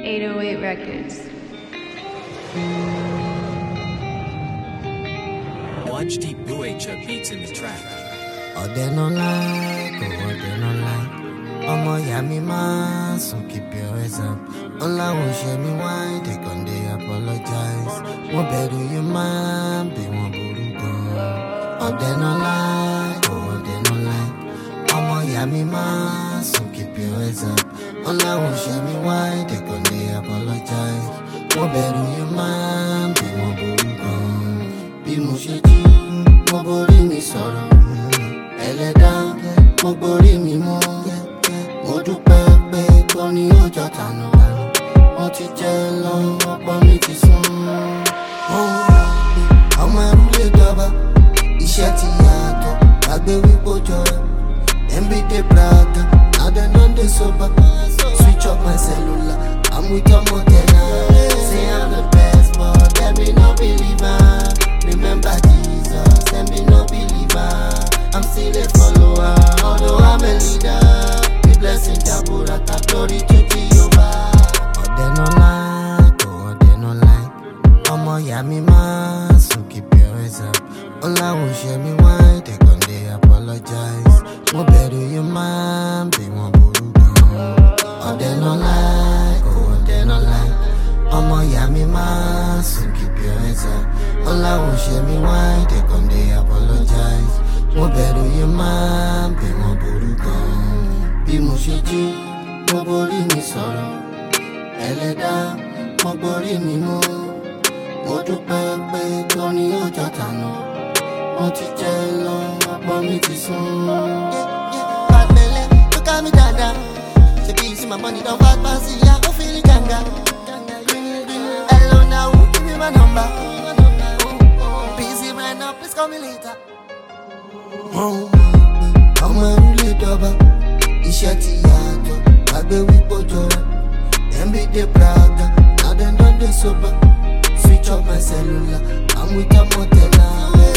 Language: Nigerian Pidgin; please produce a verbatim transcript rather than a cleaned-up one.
eight oh eight Records. Watch Deep Buecha beats in the track. Ọdẹ no like, oh ọdẹ no like. Ọmọ ìyá mi máa sùn, keep your heads up. Ọláwọ̀ ṣe mi wáyé, they gon' dey apologize. Wọ́n bẹ̀rù yín máa bí wọ́n burú gan. Ọdẹ no like, oh ọdẹ no like. Ọmọ ìyá mi máa sùn, keep your heads up. Ọláwọ̀ ṣe mi wáyé, they gon' dey apologize. Wọ́n bẹ̀rù yín máa bí wọ́n burú gan. Bí mo ṣe jí, mo borí mi sọ̀rọ̀. Ẹlẹ́dàá, mo borí mi mọ́. Mo dúpẹ́ pé kò ní ọjọ́ tànà. Mo ti jẹ lọ, ọ̀pọ̀ mi ti sún. Ọmọ ẹrú lè dọ́ba, iṣẹ́ ti yàtọ̀. Gbàgbé wípé jọra, everyday bragga. Now dem don dey sober. Switch up my cellular, I'm with ọmọ tẹ̀lá. Say I'm the best, but dem be no believer. Remember Jesus, dem be no believer. I'm still a follower, although I'm a leader. The blessing Jaburata, glory to Jehovah. Ọdẹ no like, oh ọdẹ no like. Ọmọ ìyá mi máa sùn, keep your heads up. Ọláwọ̀ ṣe mi wáyé, they gon' dey apologize. Mo bẹ̀rù yín máa bí wọ́n burú gan. Ọdẹ no like, oh ọdẹ no like. Ọmọ ìyá mi máa sùn, keep your heads up. Ọláwọ̀ ṣe mi wáyé, they gon' dey apologize. Mo bẹ̀rù yín máa bí wọ́n burú gan. Bí mo ṣe jí, mo borí mi sọ̀rọ̀. Ẹlẹ́dàá, mo borí mi mú. Mo dúpẹ́ pé kò ní ọjọ́ tànà. Mo ti jẹ lọ, ọ̀pọ̀ mi ti sún. Bad belle, look at me dada. Ṣebí you see my money don fat pass ìyá, ó fi ní gàngà. Hello now, give me my number. Busy right now, please call me later. Ọmọ ẹrú lè dọ́ba, iṣẹ́ ti yàtọ̀. Gbàgbé wípé jọra, everyday bragga. Now dem don dey sober. Switch up my cellular, I'm with ọmọ tẹ̀lá.